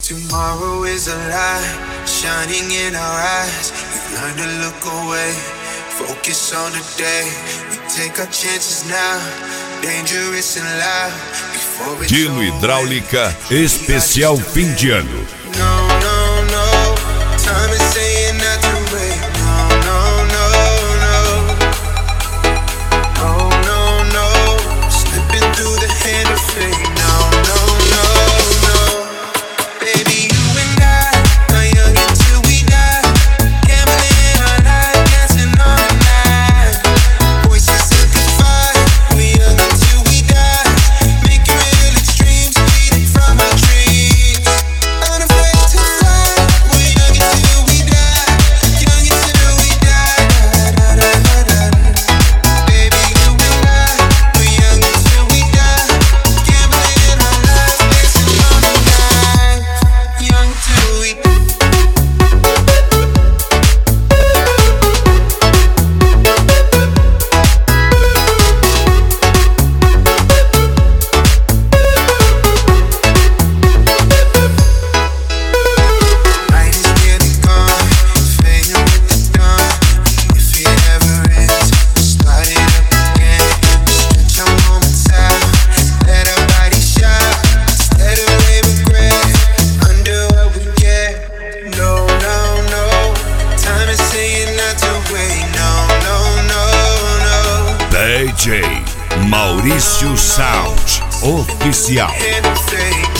Tomorrow is a light shining in our eyes. You learn to look away, focus on the day. We take our chances now, dangerous and loud. Before it's Dino Hidráulica, especial fim de ano. No, no, no, time is saying not to wait. No, no, no, no. No, no, no, slipping through the hand of fate. No, no, no, no. Baby, you and I are young until we die. Gambling our life, dancing all night. Voices of goodbye, we're young until we die. Making real extremes, bleeding from our dreams. Unafraid to fly, we're young until we die. Young until we die. Da, da, da, da, da. Baby, you and I, we're young until we die. Gambling our life, dancing all night. Young till we die. Light is nearly gone, fading with the dawn. If it ever ends, start it up again. Stretch our moments out, let our bodies shine. Instead of lay regret, under what we get. No, no, no, time is saying not to wait. No, no, no, no. DJ Maurício Sound Oficial. Hand of fate.